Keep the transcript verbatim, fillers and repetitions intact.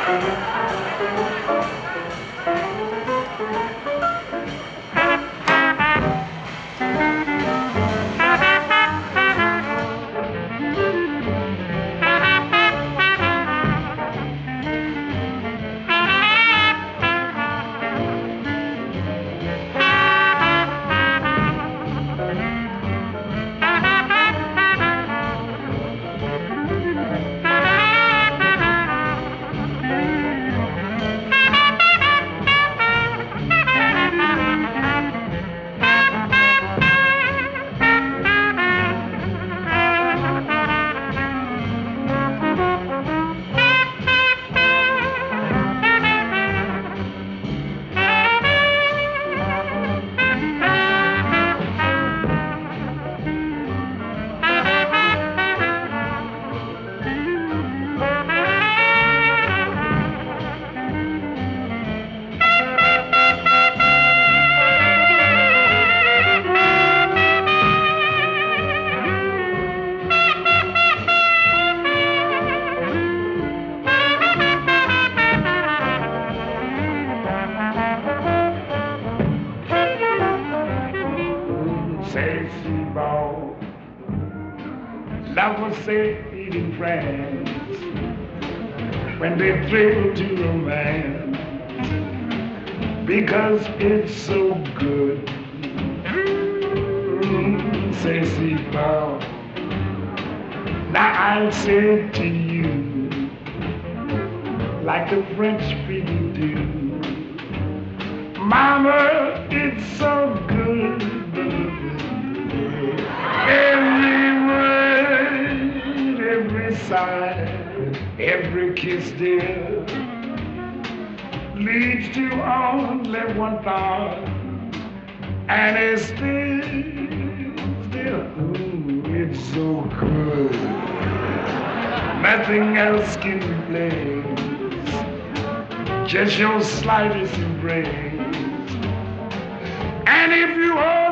Sexy ball, lovers say in France when they thrill to romance because it's so good. Mm, sexy ball, now I'll say it to you like the French people do. Mama, it's so good. Every word, every sigh, every kiss, dear, leads to only one thought, and it's still, still, ooh, it's so good. Nothing else can replace just your slightest embrace, and if you hold